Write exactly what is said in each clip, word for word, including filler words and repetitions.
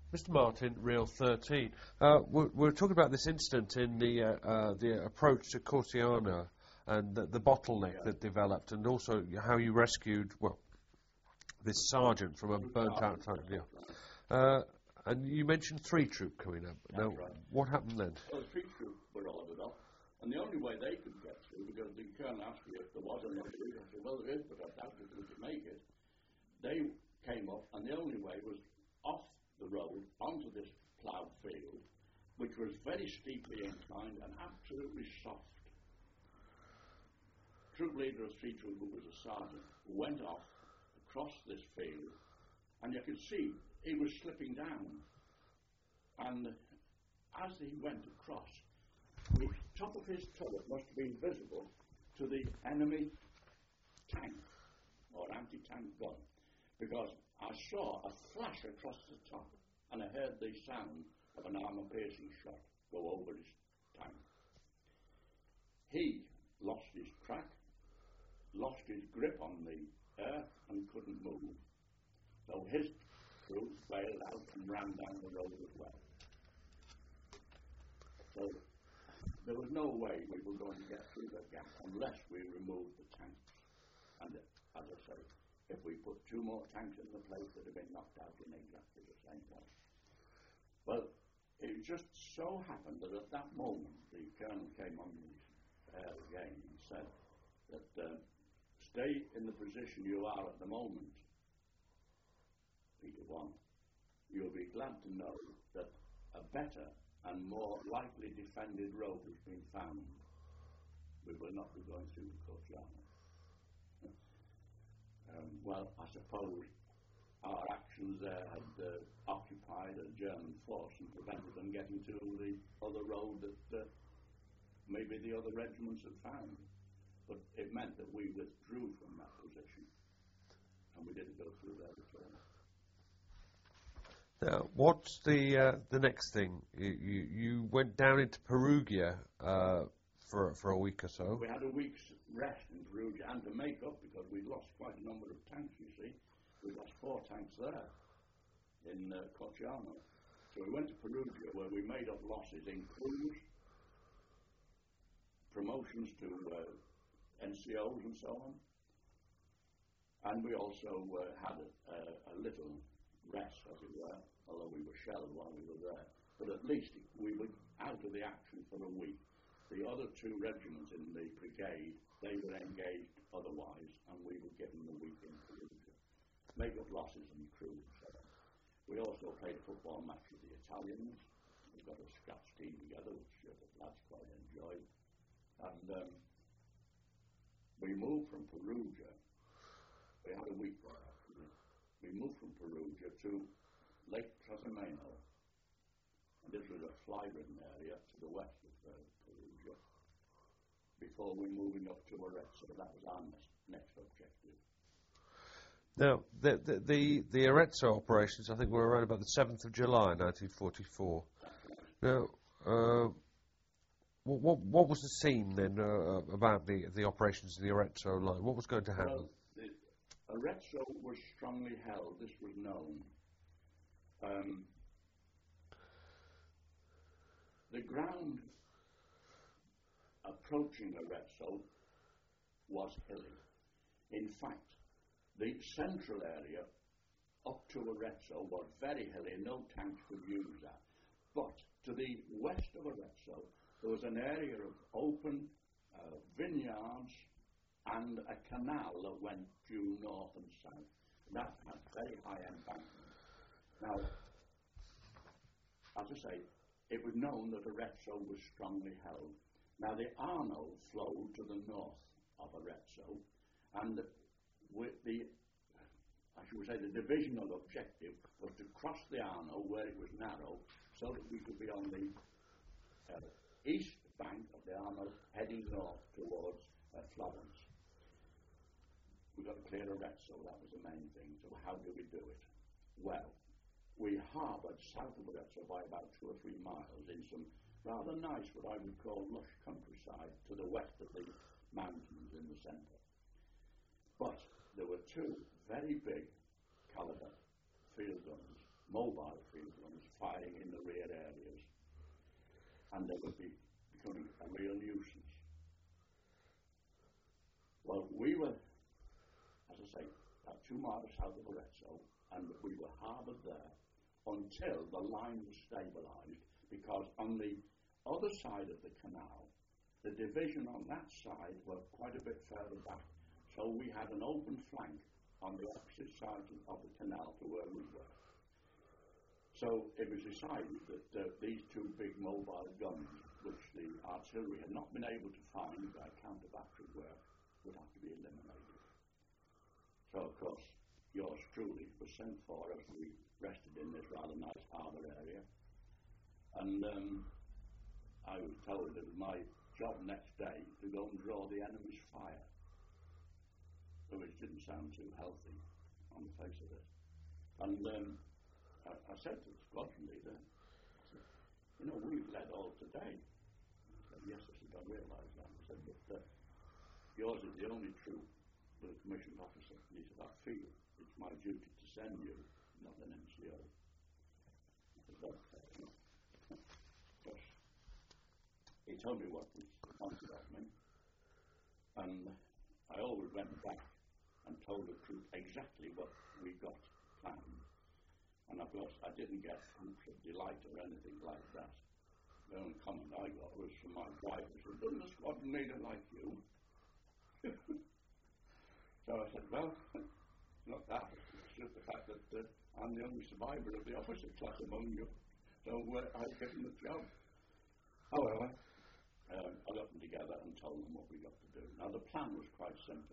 Mister Martin, Reel thirteen. Uh, we're, we're talking about this incident in the uh, uh, the approach to Corsiano and the, the bottleneck Yeah. that developed, and also how you rescued, well, this sergeant from a burnt-out tank. Yeah. Uh, and you mentioned three troop coming up. That's Now, right. what happened then? Well, the three troops were ordered up, and the only way they could get through, because the colonel asked me if there was enough food, I said, well, there is, but I doubt if we could make it. They came up, and the only way was off the road onto this ploughed field, which was very steeply inclined and absolutely soft. Troop leader of three troop, who was a sergeant, went off across this field, and you could see he was slipping down. And as he went across, the top of his turret must have been visible to the enemy tank or anti-tank gun, because I saw a flash across the top, and I heard the sound of an armor-piercing shot go over his tank. He lost his track, lost his grip on the air, and couldn't move. So his crew bailed out and ran down the road as well. So there was no way we were going to get through the gap unless we removed the tanks. And as I say, if we put two more tanks in the place, they'd have been knocked out in exactly the same way. Well, it just so happened that at that moment, the colonel came on the air again and said that uh, stay in the position you are at the moment, Peter One. You'll be glad to know that a better and more lightly defended road has been found. We will not be going through the Corsiano. Um, well, I suppose our actions there had uh, occupied a German force and prevented them getting to the other road that uh, maybe the other regiments had found. But it meant that we withdrew from that position, and we didn't go through there at all. Now, what's the uh, the next thing? You, you you went down into Perugia uh, for for a week or so. We had a week's rest in Perugia, and to make up, because we'd lost quite a number of tanks, you see. We lost four tanks there in uh, Corsiano. So we went to Perugia, where we made up losses in crews, promotions to uh, N C Os and so on. And we also uh, had a, a, a little rest, as it were, although we were shelled while we were there. But at least we were out of the action for a week. The other two regiments in the brigade, they were engaged otherwise, and we were given the week in Perugia. Make up losses in crews. So we also played a football match with the Italians. We got a scratch team together, which uh, the lads quite enjoyed. And um, we moved from Perugia. We had a week there, actually. We moved from Perugia to Lake Trasimeno. And this was a fly-ridden area to the west of uh, Perugia, before we moving up to Arezzo. That was our next, next objective. Now, the, the the the Arezzo operations, I think, were around about the seventh of July, nineteen forty-four. Now, uh, what, what what was the scene then uh, about the the operations in the Arezzo line? What was going to happen? Well, the Arezzo was strongly held. This was known. Um, the ground approaching Arezzo was hilly. In fact, the central area up to Arezzo was very hilly, no tanks could use that. But to the west of Arezzo, there was an area of open uh, vineyards and a canal that went due north and south. That had very high embankment. Now, as I say, it was known that Arezzo was strongly held. Now, the Arno flowed to the north of Arezzo, and with the, I should say, the divisional objective was to cross the Arno where it was narrow, so that we could be on the uh, east bank of the Arno, heading north towards uh, Florence. We got to clear Arezzo, that was the main thing. So how do we do it? Well, we harboured south of Arezzo by about two or three miles in some rather nice, what I would call lush countryside, to the west of the mountains in the centre. But there were two very big caliber field guns mobile field guns firing in the rear areas, and they would be becoming a real nuisance. Well, we were, as I say, about two miles south of Arezzo, and we were harboured there until the line was stabilised, because on the other side of the canal, the division on that side were quite a bit further back, so we had an open flank on the opposite side of the canal to where we were. So it was decided that uh, these two big mobile guns, which the artillery had not been able to find by counter-battery work, would have to be eliminated. So, of course, yours truly was sent for as we rested in this rather nice harbour area. And um, I was told it was my job next day to go and draw the enemy's fire, which didn't sound too healthy on the face of it. And um, I, I said to the squadron leader, I said, you know, we've led all today. He said, yes, I said, I realise that. I said, but uh, yours is the only troop with a commissioned officer. And he said, I feel it's my duty to send you, not an N C O. I said, okay. Because he told me what was wanted of me, and I always went back and told the troop exactly what we got planned. And of course, I didn't get whoops of delight or anything like that. The only comment I got was from my driver, who said, doesn't the squadron leader like you? So I said, well, not that. It's just the fact that uh, I'm the only survivor of the officer class among you. So uh, I've given the job. However, um, I got them together and told them what we got to do. Now, the plan was quite simple.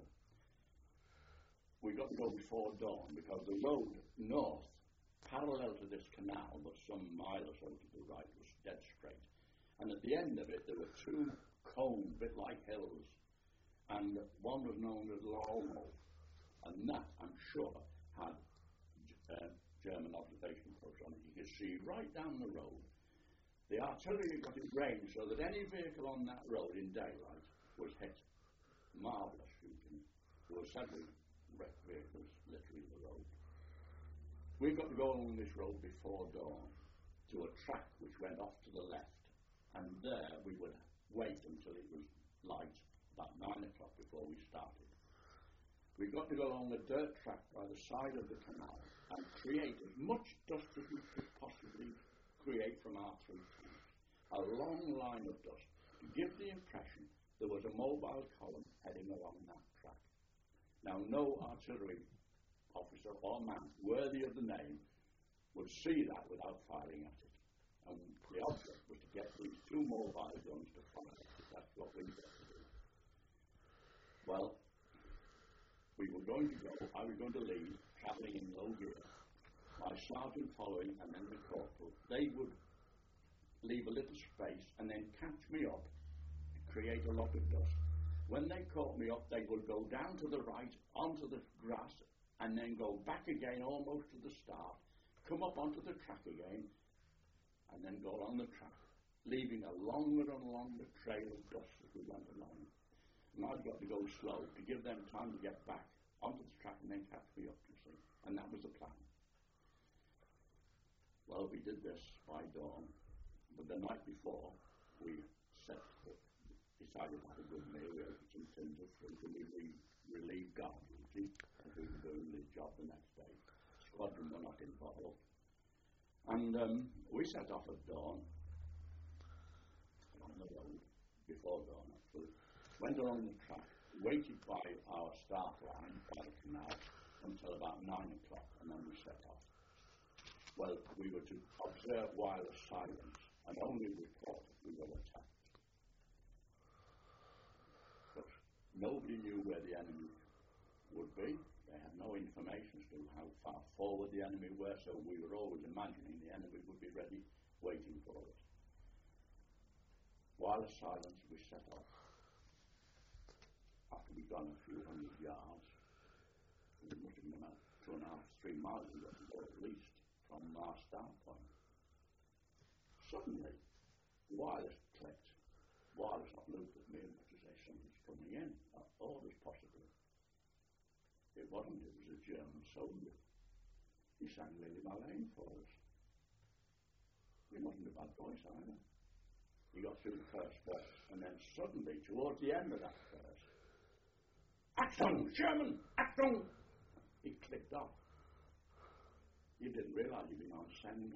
We got to go before dawn, because the road north, parallel to this canal, but some mile or so to the right, was dead straight. And at the end of it, there were two cones, a bit like hills, and one was known as Lolmo, and that, I'm sure, had uh, German observation posts on it. You could see right down the road. The artillery got in range so that any vehicle on that road in daylight was hit. Marvellous shooting. There were several wrecked vehicles literally in the road. We got to go along this road before dawn to a track which went off to the left, and there we would wait until it was light, about nine o'clock before we started. We got to go along the dirt track by the side of the canal and create as much dust as we could possibly create from our three tanks. A long line of dust to give the impression there was a mobile column heading along that track. Now, no artillery officer or man worthy of the name would see that without firing at it. And the object was to get these two mobile guns to fire. That's what we got to do. Well, we were going to go, I was going to lead, travelling in low gear, my sergeant following, and then the corporal. They would leave a little space and then catch me up to create a lot of dust. When they caught me up, they would go down to the right onto the grass and then go back again almost to the start, come up onto the track again, and then go along the track, leaving a longer and longer trail of dust as we went along. And I'd got to go slow to give them time to get back onto the track and then catch me up, you see. And that was the plan. Well, we did this by dawn, but the night before we set, decided to have a good meal. We ate some tins of fruit and we re- relieved guard duty as we were doing the job the next day. Squadron were not involved. And um, we set off at dawn, on the road, before dawn actually, went along the track, waited by our start line by the canal until about nine o'clock, and then we set off. Well, we were to observe wireless silence and only report if we were attacked. But nobody knew where the enemy would be. They had no information as to how far forward the enemy were, so we were always imagining the enemy would be ready, waiting for us. Wireless silence, we set off. After we'd gone a few hundred yards, it must have been about two and a half, three miles we got to go at least from our start point. Suddenly, wireless clicked. Wireless looked at me and to say something's coming in. Uh, orders possibly. It wasn't, it was a German soldier. He sang Lily Marlene for us. He wasn't a bad voice either. He got through the first verse, and then suddenly, towards the end of that verse, Achtung, German, Achtung! He clicked off. He didn't realise he'd been on send.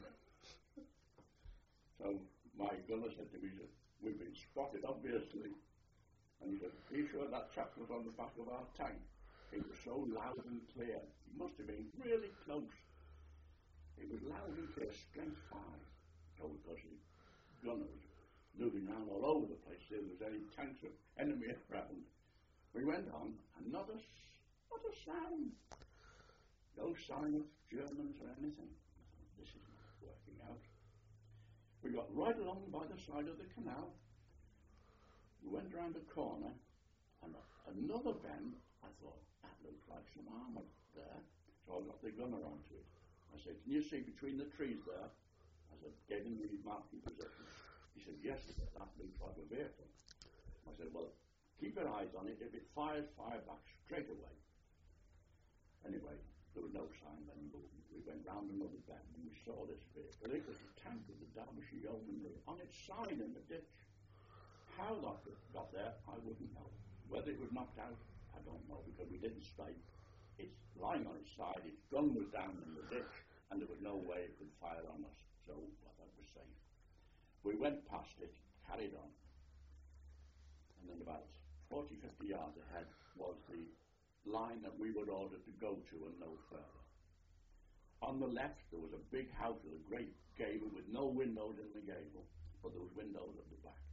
So my gunner said to me, he said, we've been spotted, obviously. And he said, are you sure that chap was on the back of our tank? It was so loud and clear. He must have been really close. It was loud and clear, strength five. So because the gunner was moving around all over the place, see if there was any tanks of enemy around. We went on, and not a, not a sound. No sign of Germans or anything. I thought, this is not working out. We got right along by the side of the canal. We went round a corner, and another bend. I thought, that looks like some armour there. So I got the gunner onto it. I said, can you see between the trees there? I said, gave him the marking position. He said, yes, that looks like a vehicle. I said, well, keep your eyes on it. If it fires, fire back straight away. Anyway, there was no sign of any movement. We went round another bend and we saw this vehicle. It was a tank of the Derbyshire Yeomanry on its side in the ditch. How that got there, I wouldn't know. Whether it was knocked out, I don't know, because we didn't stay. It's lying on its side, its gun was down in the ditch, and there was no way it could fire on us. So I thought it was safe. We went past it, carried on, and then about forty, fifty yards ahead was the line that we were ordered to go to and no further. On the left there was a big house with a great gable with no windows in the gable, but there was windows at the back.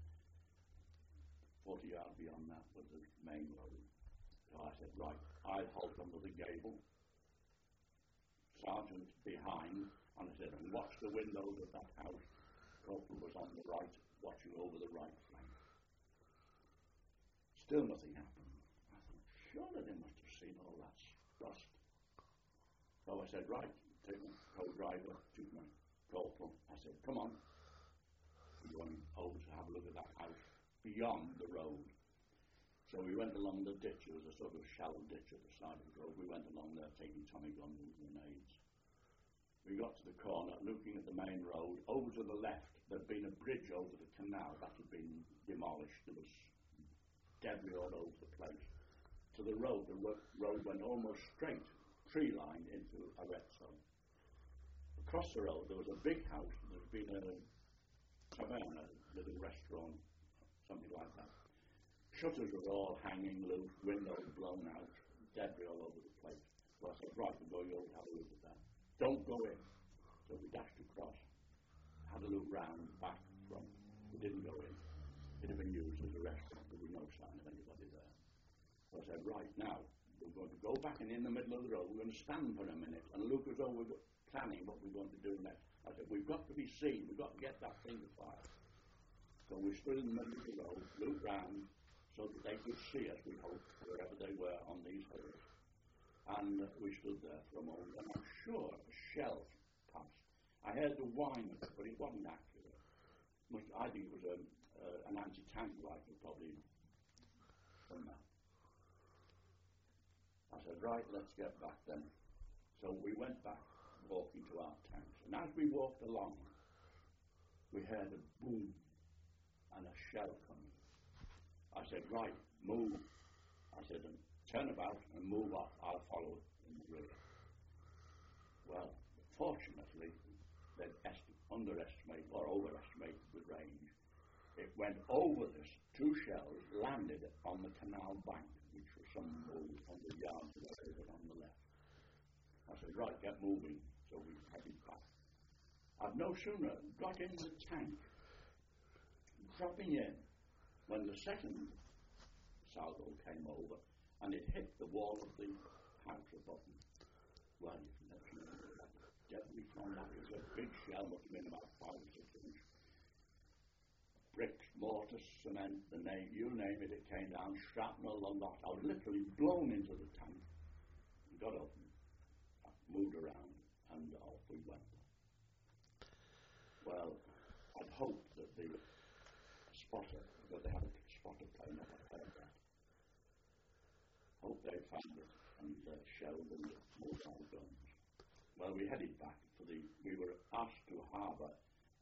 Forty yards beyond that was the main road. So I said, right, I'll halt under the gable, sergeant behind, and I said, and watch the windows of that house. Corporal was on the right, watching over the right flank. Still nothing happened. I thought, surely they must have seen all that rust. So I said, right, take my co-driver, took my corporal. I said, come on. We're going over to have a look at that house beyond the road. So we went along the ditch. There was a sort of shallow ditch at the side of the road. We went along there taking Tommy guns and grenades. We got to the corner, looking at the main road. Over to the left, there'd been a bridge over the canal that had been demolished. There was debris all over the place. To the road, the ro- road went almost straight, tree-lined into Arezzo. Across the road, there was a big house. There'd been a taverna, a little restaurant, something like that. Shutters were all hanging loose, windows blown out, debris all over the place. So I said, right, we're going over to have a look at that. Don't go in. So we dashed across, had a look round, back, front. We didn't go in. It had been used as a restaurant. There was no sign of anybody there. So I said, right, now, we're going to go back and in the middle of the road, we're going to stand for a minute and look as though we're planning what we're going to do next. I said, we've got to be seen. We've got to get that thing to fire. So we stood in the middle of the road, looked round, so that they could see us, we hoped, wherever they were on these hills. And uh, we stood there for a moment, and I'm sure a shell passed. I heard the whine of it, but it wasn't accurate. Much, I think it was a, uh, an anti-tank rifle, probably from that. I said, right, let's get back then. So we went back, walking to our tanks. And as we walked along, we heard a boom and a shell coming. I said, right, move. I said, turn about and move off. I'll follow in the rear. Well, fortunately, they'd est- underestimated or overestimated the range. It went over this. Two shells landed on the canal bank, which was some one hundred yards away, but on the left. I said, right, get moving. So we headed back. I'd no sooner got in the tank, dropping in, when the second salvo came over and it hit the wall of the house above me. Well, you can let me know that debris from that was a big shell, must have been about five or six inches. Bricks, mortar, cement, the name, you name it, it came down, shrapnel, a lot. I was literally blown into the tank. Got up, moved around, and off we went. Well, I'd hoped that the spotter, that they had a spotter plane up ahead of that. Hope they found it and uh, shelled and moved our guns. Well, we headed back for the, we were asked to harbour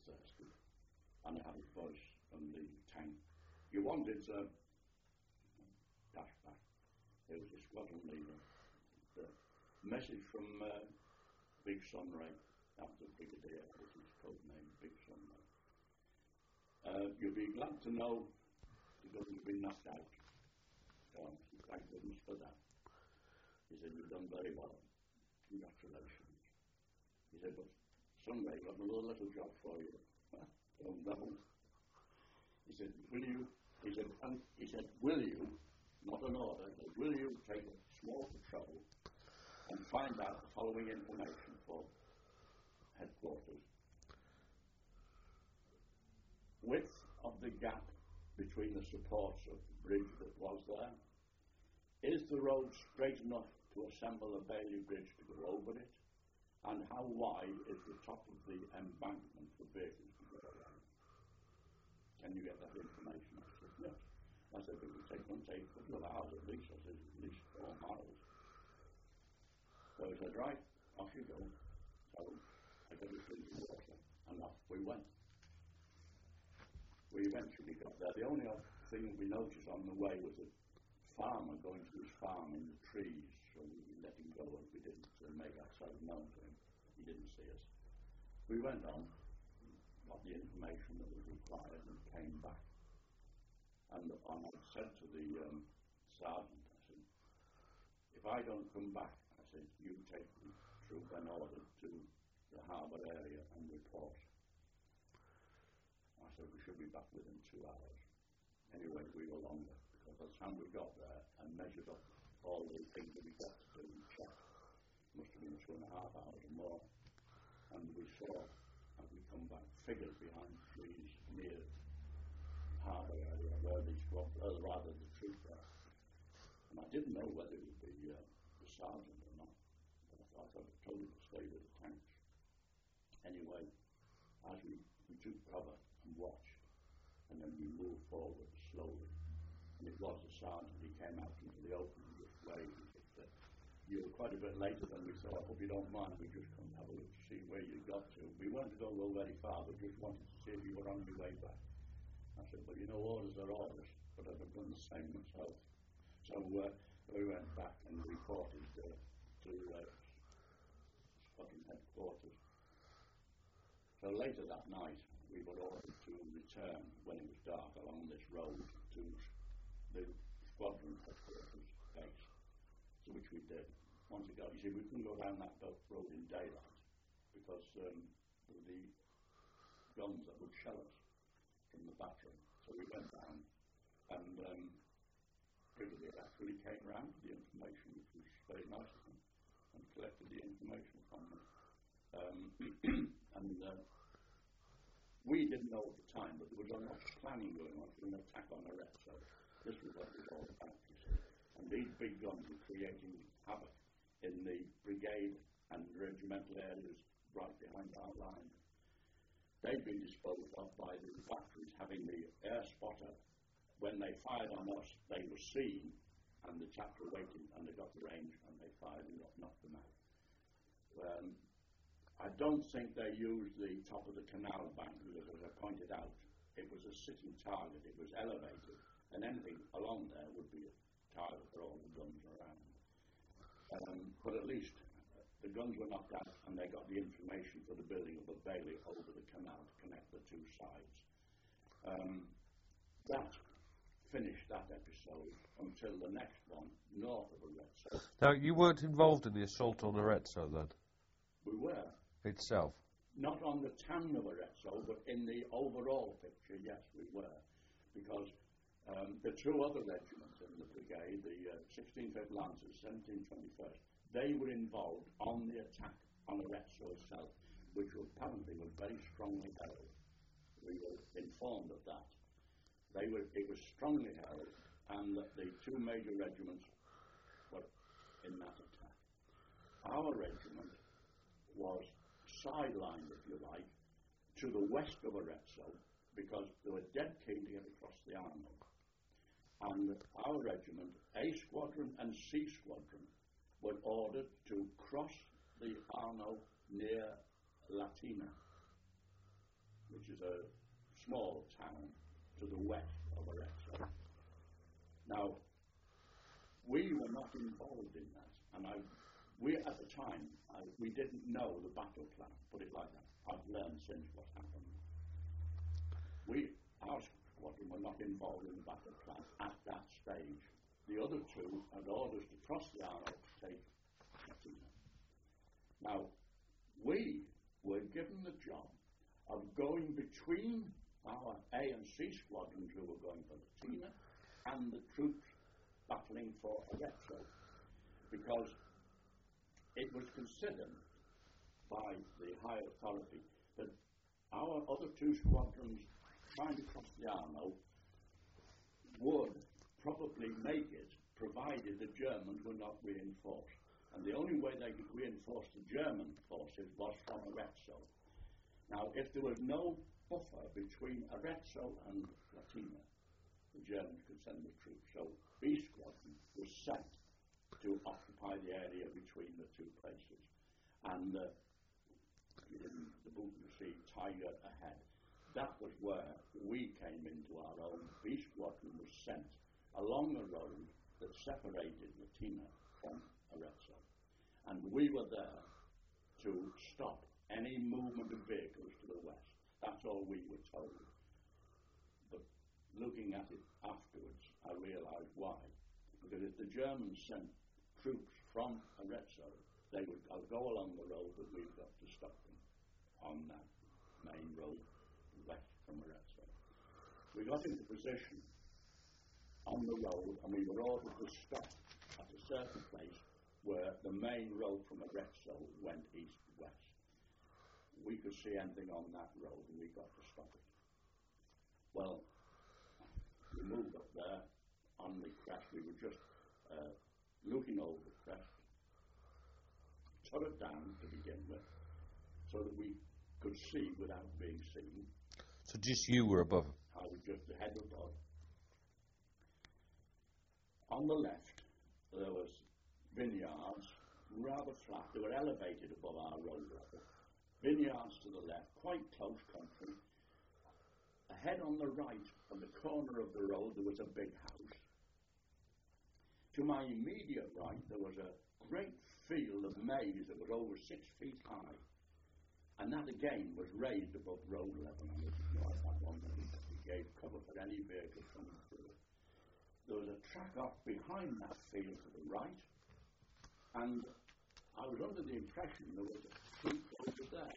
thirsty, and I had a voice from the tank. You wanted uh, dash back. It was a squadron leader. The message from uh, Big Sunray, that was a brigadier, that was his code name, Big Sunray. Uh, you'll be glad to know the guns have been knocked out. So, thank goodness for that. He said, you've done very well. Congratulations. He said, but Sunday, I've got another little job for you. Don't know. He said, will you, he said, and he said, will you, not an order, but will you take a small patrol and find out the following information for headquarters? Width of the gap between the supports of the bridge that was there. Is the road straight enough to assemble a Bailey bridge to go over it? And how wide is the top of the embankment for vehicles to go around? Can you get that information? I said, yes. I said, it would take, would take a couple of hours at least. I said, at least four miles. So he said, right, off you go. So I got it into the water, and off we went. We eventually got there. The only thing we noticed on the way was a farmer going to his farm in the trees, so we let him go and we didn't uh, make ourselves known to him. He didn't see us. We went on, got the information that was required, and came back. And, and I said to the um, sergeant, I said, if I don't come back, I said, you take the troop and order to the harbour area and report. I said, we should be back within two hours. Anyway, we were longer, because by the time we got there and measured up all the things that we got to do and checked, must have been two and a half hours or more. And we saw, as we come back, figures behind trees near the harbour area where the squad, or rather the troop were. And I didn't know whether it would be uh, the sergeant or not, but I thought I told him to stay with the tanks. Anyway, as we, we took cover and watched, and then we moved forward slowly. And it was the sergeant. He came out into the open and just waved. He said, you were quite a bit later than we thought. I hope you don't mind. We just come have a look to see where you got to. We weren't going to go very far, but just wanted to see if you were on your way back. I said, but you know, orders are orders, but I'd have done the same myself. So uh, we went back and reported uh, to uh, Scotland headquarters. So later that night, we were ordered to return when it was dark along this road to the squadron headquarters base, so which we did. Once we got, you see, we couldn't go down that road in daylight because um, of the guns that would shell us from the battery. So we went down, and um, Brigadier actually came round to the information, which was very nice of him, and collected the information from me. Um, and uh, we didn't know at the time, but there was a lot of planning going on for an attack on Arezzo. This was what it was all about, you see. And these big guns were creating havoc in the brigade and regimental areas right behind our line. They'd been disposed of by the batteries having the air spotter. When they fired on us, they were seen, and the chaps were waiting, and they got the range, and they fired and got knocked them out. Um, I don't think they used the top of the canal bank, because as I pointed out, it was a sitting target. It was elevated, and anything along there would be a target for all the guns around. Um, but at least the guns were knocked out, and they got the information for the building of a Bailey over the canal to connect the two sides. Um, that finished that episode until the next one, north of Arezzo. Now, you weren't involved in the assault on Arezzo then? We were. Itself? Not on the town of Arezzo, but in the overall picture, yes, we were. Because um, the two other regiments in the brigade, the uh, sixteenth Lancers, seventeenth twenty-first, they were involved on the attack on Arezzo itself, which apparently was very strongly held. We were informed of that. They were, it was strongly held, and that the two major regiments were in that attack. Our regiment was sidelined, if you like, to the west of Arezzo, because they were dead keen to get across the Arno. And our regiment, A Squadron and C Squadron, were ordered to cross the Arno near Latina. which is a small town to the west of Arezzo. Now, we were not involved in that, and I, we at the time, I, we didn't know the battle plan, put it like that. I've learned since what happened. We, our squadron, were not involved in the battle plan at that stage. The other two had orders to cross the Arno to take Latina. Now, we were given the job of going between our A and C squadrons who were going for Latina and the troops battling for Arezzo, because it was considered by the higher authority that our other two squadrons trying to cross the Arno would probably make it, provided the Germans were not reinforced. And the only way they could reinforce the German forces was from Arezzo. Now, if there was no buffer between Arezzo and Latina, the Germans could send the troops. So B Squadron was sent to occupy the area between the two places. And uh, in the book you see Tiger ahead. That was where we came into our own. B Squadron was sent along the road that separated Latina from Arezzo. And we were there to stop any movement of vehicles to the west. That's all we were told. But looking at it afterwards, I realized why. Because if the Germans sent troops from Arezzo, they would go along the road that we've got to stop them on that main road west from Arezzo. We got into position on the road, and we were ordered to stop at a certain place where the main road from Arezzo went east-west. We could see anything on that road, and we got to stop it. Well, we moved up there on the crest. We were just uh, looking over the crest, turret down to begin with, so that we could see without being seen. So just you were above? I was just the head above. On the left, there was vineyards, rather flat. They were elevated above our road level. Vineyards to the left, quite close country. Ahead on the right, on the corner of the road, there was a big house. To my immediate right, there was a great field of maize that was over six feet high. And that again was raised above road level. And it was that one that gave cover for any vehicle coming through. There was a track off behind that field to the right. And I was under the impression there was a troop over there.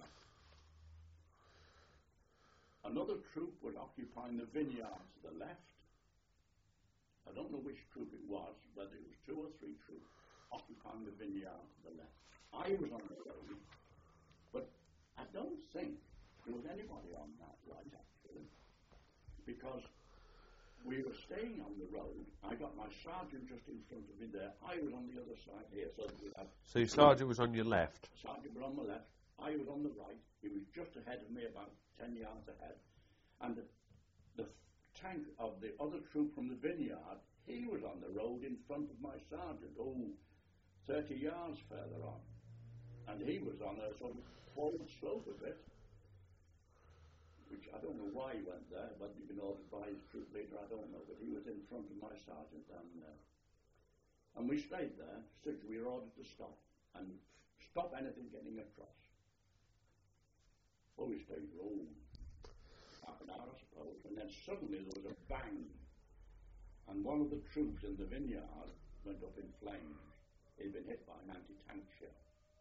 Another troop was occupying the vineyard to the left. I don't know which troop it was, whether it was two or three troops occupying the vineyard to the left. I was on the road, but I don't think there was anybody on that right, actually, because we were staying on the road. I got my sergeant just in front of me there. I was on the other side here. So, we had so your sergeant was on your left? Sergeant was on the left. I was on the right. He was just ahead of me, about ten yards ahead. And the, the tank of the other troop from the vineyard, he was on the road in front of my sergeant, oh, thirty yards further on. And he was on a sort of forward slope a bit, which I don't know why he went there, but you can ordered by his troop leader, I don't know, but he was in front of my sergeant down there. And we stayed there, since we were ordered to stop, and stop anything getting across. Well, we stayed for oh, half an hour, I suppose, and then suddenly there was a bang, and one of the troops in the vineyard went up in flames. He'd been hit by an anti-tank shell.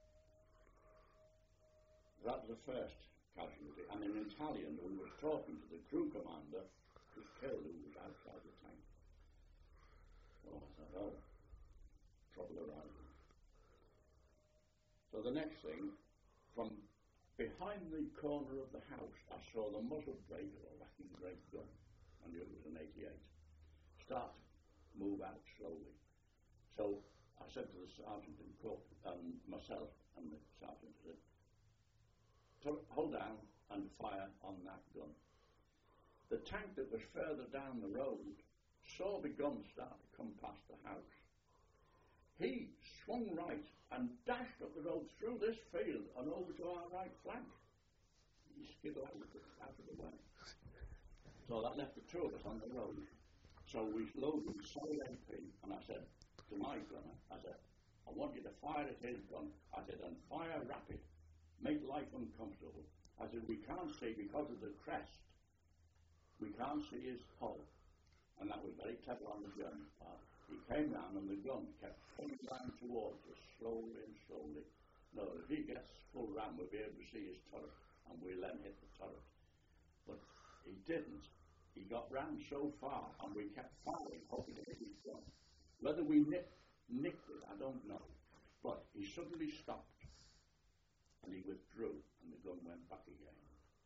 That was the first casualty, and an Italian who was talking to the crew commander was killed, who was outside the tank. Well, I thought, oh, trouble arising. So the next thing, from behind the corner of the house, I saw the muzzle brake of a whacking great gun. I knew it was an eighty-eight. Start to move out slowly. So I said to the sergeant and cook, um, myself and the sergeant, said, hold down and fire on that gun. The tank that was further down the road saw the gun start to come past the house. He swung right and dashed up the road through this field and over to our right flank. he skid out of, the, out of the way. So that left the two of us on the road. So we loaded solid A P, and I said to my gunner, I said, I want you to fire at his gun. I said, and fire rapid. Make life uncomfortable. I said, we can't see because of the crest. We can't see his hull. And that was very clever on the German part. He came round and the gun kept coming round towards us slowly and slowly. No, if he gets full round, we'll be able to see his turret, and we'll then hit the turret. But he didn't. He got round so far, and we kept firing, hoping to hit his gun. Whether we nicked, nicked it, I don't know. But he suddenly stopped, and he withdrew, and the gun went back again.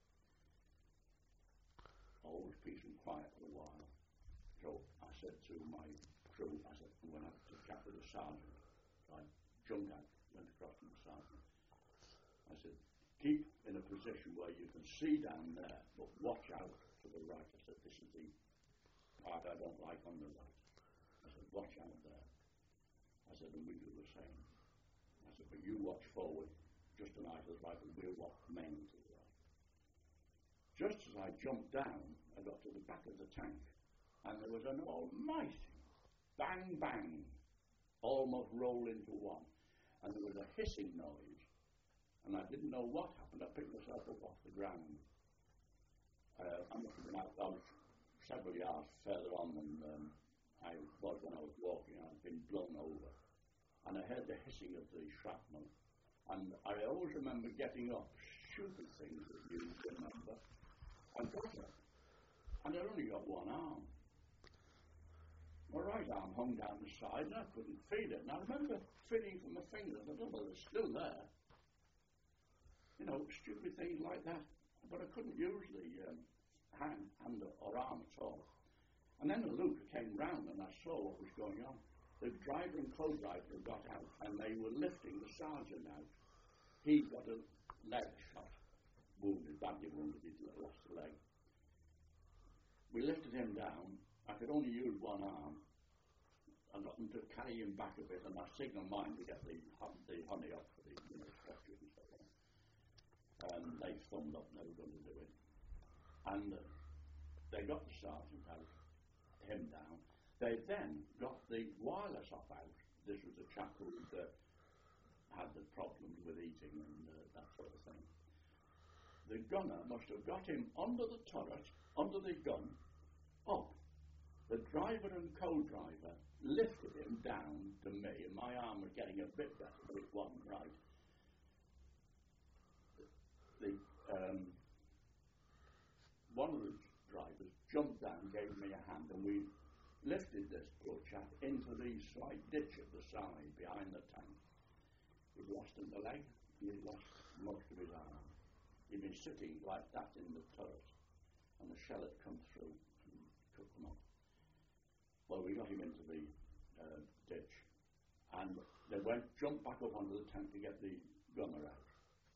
All was peace and quiet for a while. So I said to my crew, I said, I'm going to have to chat with the sergeant. So I jumped out, went across to the sergeant. I said, keep in a position where you can see down there, but watch out to the right. I said, this is the part I don't like on the right. I said, watch out there. I said, and we do the same. I said, but you watch forward, just an eye to the right, and we'll watch mainly to the right. Just as I jumped down, I got to the back of the tank, and there was an almighty bang, bang, almost roll into one. And there was a hissing noise, and I didn't know what happened. I picked myself up off the ground. Uh, I must have been out, I was several yards further on than um, I was when I was walking. I'd been blown over. And I heard the hissing of the shrapnel. And I always remember getting up, stupid things that you remember, and got up. And I'd only got one arm. My right arm hung down the side, and I couldn't feel it. And I remember feeling from my fingers, I don't know, they're still there. You know, stupid things like that. But I couldn't use the um, hand, hand or arm at all. And then the Luke came round, and I saw what was going on. The driver and co-driver got out, and they were lifting the sergeant out. He got a leg shot, wounded, badly wounded, he lost a leg. We lifted him down. I could only use one arm. I got them to carry him back a bit, and I signalled mine to get the, the honey up for the you know, structure and so on. Um, they thumbed up, and they were going to do it. And uh, they got the sergeant out, him down. They then got the wireless up out. This was a chap who uh, had the problems with eating and uh, that sort of thing. The gunner must have got him under the turret, under the gun, up. The driver and co-driver lifted him down to me, and my arm was getting a bit better, but it wasn't right. The, um, one of the drivers jumped down, gave me a hand, and we lifted this poor chap into the slight ditch at the side behind the tank. He'd lost him the leg, and he'd lost most of his arm. He'd been sitting like that in the turret, and the shell had come through and took him off. Well, we got him into the uh, ditch, and they went, jumped back up onto the tank to get the gunner out.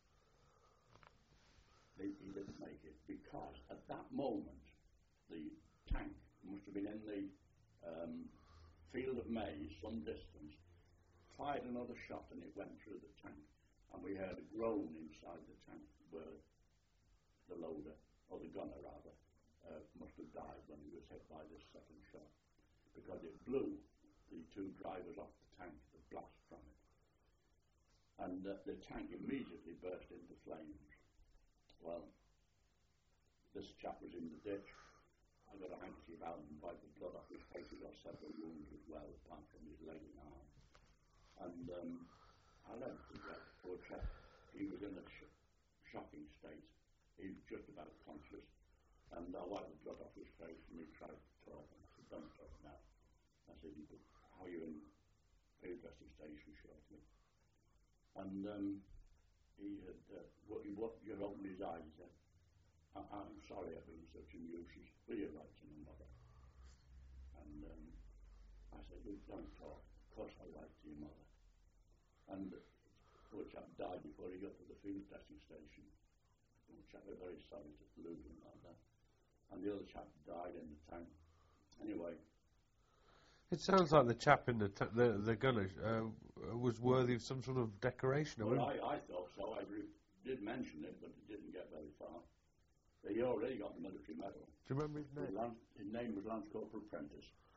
They, he didn't make it, because at that moment, the tank must have been in the um, field of maize, some distance, fired another shot, and it went through the tank. And we heard a groan inside the tank where the loader, or the gunner rather, uh, must have died when he was hit by this second shot, because it blew the two drivers off the tank, the blast from it. And uh, the tank immediately burst into flames. Well, this chap was in the ditch. I got a handkerchief out and wiped the blood off his face. He got several wounds as well, apart from his leg and arm. And um, I left that poor chap. He was in a sh- shocking state. He was just about conscious. And I wiped the blood off his face, and he tried to talk. And I said, don't talk now. I said, how are you in field dressing station shortly? And um, he had, uh, what, he, what, he opened his eyes and said, I, I'm sorry I've been such a nuisance. Will you write to my mother? And um, I said, look, don't talk. Of course I'll write to your mother. And the poor chap died before he got to the field dressing station. The poor chap was very sorry to lose him like that. And the other chap died in the tank. Anyway. It sounds like the chap in the t- the, the gunner uh, was worthy of some sort of decoration. Well, I, I thought so. I re- did mention it, but it didn't get very far. He already got the military medal. Do you remember his His, name? Lance, his name was Lance Corporal Prentice.